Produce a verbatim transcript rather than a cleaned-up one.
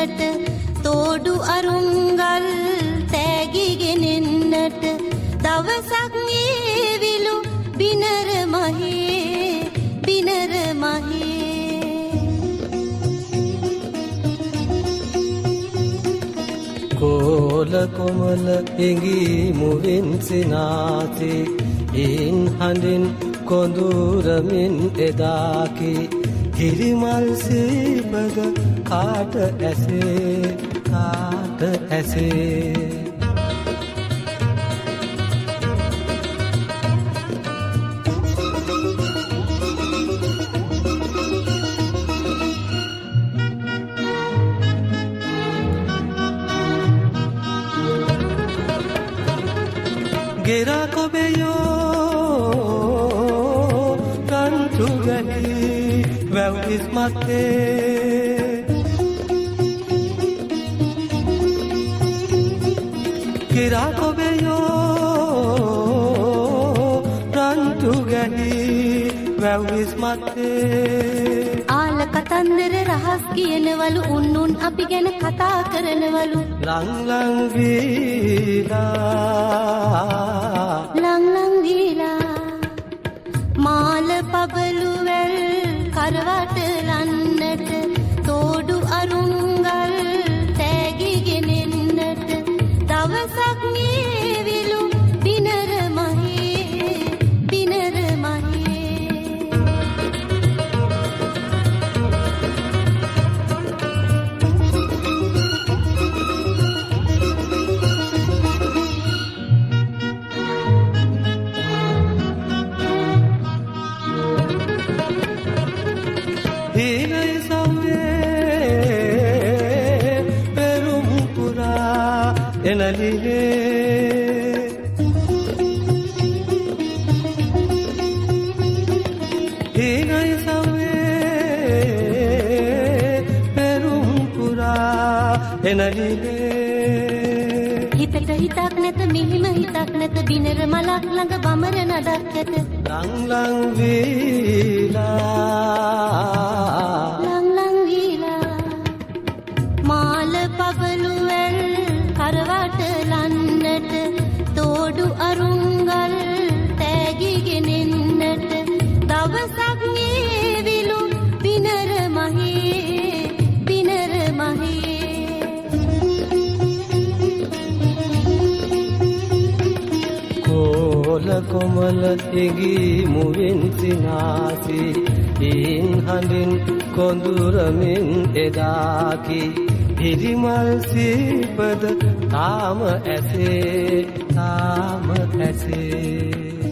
ගෙනෙන්නට තෝඩු අරුංගල් තෑගිගෙනෙන්නට දවසක් ඒවිලු බිනර මහේ බිනර මහේ කෝල කොමල ඉඟි මුවින් සිනාති ඉන් හඬින් කොඳුරමින් එදාකි හිරිමල් සීබද කාට ඇසේ කාට ඇසේ ගෙරා කොබෙයෝ රන්තු ගැහි වැව් ඉස්මත්තේ ගෙරා කොබෙයෝ රන්තු ගැහි වැව් ඉස්මත්තේ ආල කතන්දර රහස් කියනවලු උන් උන් අපි ගැන කතා කරනවලු ලං ලං වීලා ලං ලං වීලා මාල පබලු වැල් කරවටලන්නට තෝඩු අරුංගල් තෑගිගෙනෙන්නට දවසක් ඒවිලු බිනර මහේ බිනර මහේ හීනයි සව්වේ පෙරුම් පුරා එනලිනේ හීනයි සව්වේ පෙරුම් පුරා එනලිනේ හිතට හිතක් නැත මිහිම හිතක් නැත බිනර මලක් ළඟ බමර නඩක් ඇත ලං ලං වීලා ලං ලං වීලා මාල පබලු වැල් කරවටලන්නට තෝඩු අරුංගල් තෑගිගෙනෙන්නට දවසක් ඒවිලු බිනර මහේ බිනර මහේ කෝල කොමල ඉඟි මුවින් සිනාති ඉන් හඬින් කොඳුරමින් එදාකි හිරිමල් සීපද තාම ඇසේ තාම ඇසේ